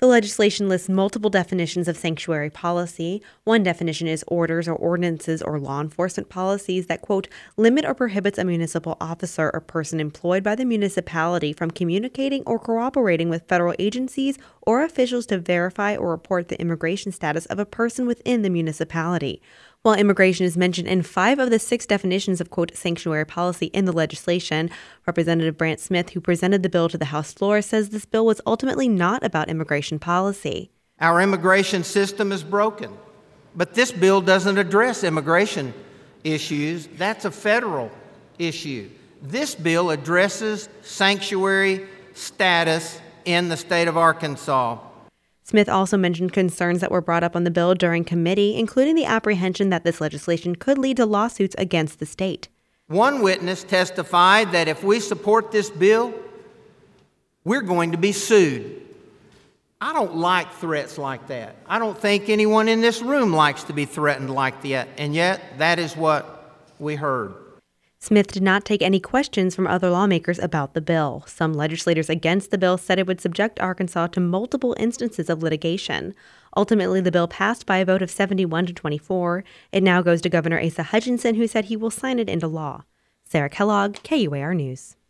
The legislation lists multiple definitions of sanctuary policy. One definition is orders or ordinances or law enforcement policies that, quote, limit or prohibits a municipal officer or person employed by the municipality from communicating or cooperating with federal agencies or officials to verify or report the immigration status of a person within the municipality. While immigration is mentioned in 5 of the 6 definitions of, quote, sanctuary policy in the legislation, Representative Brant Smith, who presented the bill to the House floor, says this bill was ultimately not about immigration policy. Our immigration system is broken, but this bill doesn't address immigration issues. That's a federal issue. This bill addresses sanctuary status in the state of Arkansas. Smith also mentioned concerns that were brought up on the bill during committee, including the apprehension that this legislation could lead to lawsuits against the state. One witness testified that if we support this bill, we're going to be sued. I don't like threats like that. I don't think anyone in this room likes to be threatened like that, and yet that is what we heard. Smith did not take any questions from other lawmakers about the bill. Some legislators against the bill said it would subject Arkansas to multiple instances of litigation. Ultimately, the bill passed by a vote of 71 to 24. It now goes to Governor Asa Hutchinson, who said he will sign it into law. Sarah Kellogg, KUAR News.